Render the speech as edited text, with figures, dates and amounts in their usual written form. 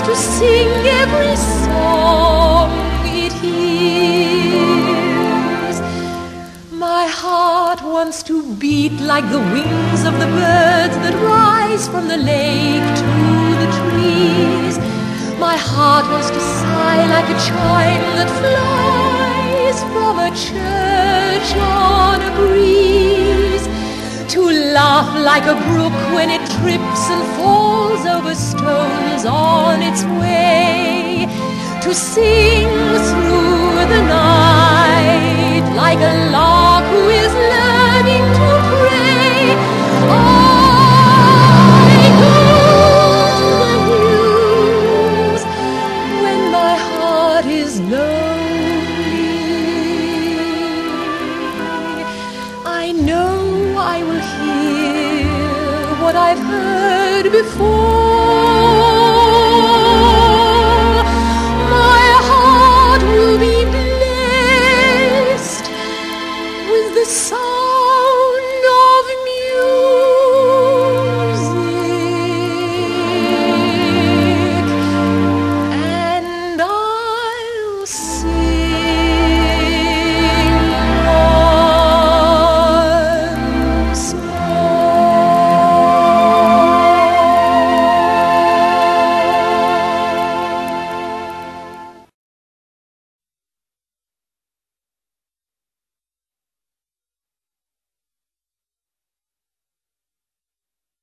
to sing every song it hears. My heart wants to beat like the wings of the birds that rise from the lake to the trees. My heart wants to sigh like a chime that flies from a church on a breeze, to laugh like a brook when it trips and falls over stones on its way, to sing through the night like a lark who is learning to pray. I go to the hills when my heart is lonely. I know I will hear what I've heard before.